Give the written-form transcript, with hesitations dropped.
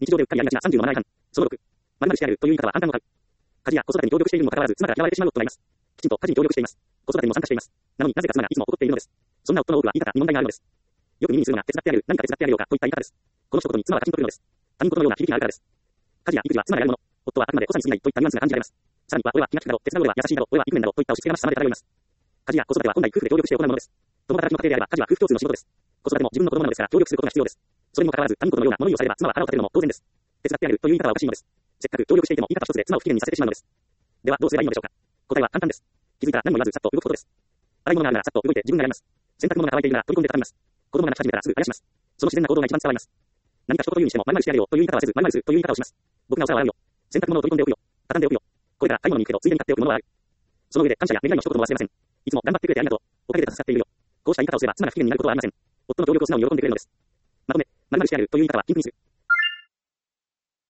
日常でうっかりやりがちな30のマナー違反。その6、〇〇してやるという言い方は反感を買う。家事や子育てに協力しているにもかかわらず、妻が嫌われてしまう夫がいます。きちんと家事に協力しています。子育てにも参加しています。なのになぜか妻がいつも怒っているのです。そんな夫の多くは言い方に問題があるのです。よく耳にするのが手伝ってやる、何か手伝ってやるようかといった言い方です。この一言に妻はカチンとくるのです。他人事のような響きがあるからです。家事や育児は妻がやるもの。夫はあくまで子さに過ぎないといったニュアンスが感じられます。さらには、俺は気が利くだろう、手伝う俺は優しいだろう、俺はイクメンだろうといった押し付けがましさまで漂います。家事や子育ては本来夫婦で協力して行うものです。共働きの家庭であれば家事は夫婦共通の仕事です。子育ても自分の子供なのですから協力することが必要です。それにもかかわらず他人事のような物言いをされれば妻は腹を立てるのも当然です。手伝ってやるという言い方はおかしいのです。せっかく協力していても言い方一つで妻を不機嫌にさせてしまうのです。ではどうすればいいのでしょうか。答えは簡単です。気づいたら何も言わずさっと動くことです。洗い物があるならさっと動いて自分がやります。洗濯物が乾いているなら取り込んで畳みます。子供が泣き始めたらすぐあやします。その自然な行動が一番伝わります。何か一言言うにしても〇〇してやるよという言い方はせず〇〇するという言い方をします。僕がお皿を洗うよ。洗濯物を取り込んでおくよ。畳んでおくよ。これから買い物に行くけどついでに買っておくものはある。その上で感謝や願いの一言も忘れません。いつも頑張ってくれてありがとう。おかげで助かっているよ。こうした言い方をすれば妻が不機嫌になることはありません。夫の協力を素直に喜んでくれるのです。まとめ、〇〇してやるという言い方はピンクにする。